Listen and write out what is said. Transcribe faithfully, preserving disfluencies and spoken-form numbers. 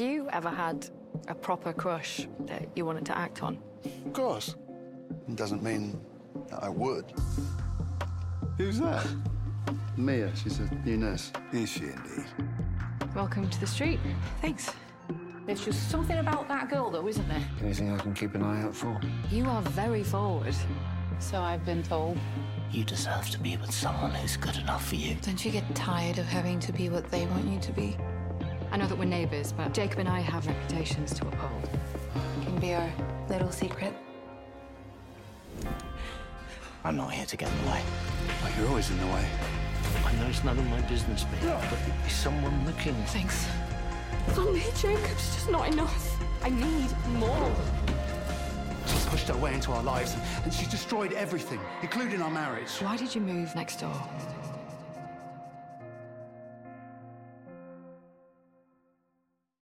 you ever had a proper crush that you wanted to act on? Of course. It doesn't mean that I would. Who's that? Mia. She's a new nurse. Is she indeed? Welcome to the street. Thanks. There's just something about that girl, though, isn't there? Anything I can keep an eye out for? You are very forward. So I've been told. You deserve to be with someone who's good enough for you. Don't you get tired of having to be what they want you to be? I know that we're neighbours, but Jacob and I have reputations to uphold. It can be our little secret. I'm not here to get in the way. Oh, you're always in the way. I know it's none of my business, babe, but there's someone looking. Thanks. For me, Jacob's just not enough. I need more. She's pushed her way into our lives, and she's destroyed everything, including our marriage. Why did you move next door?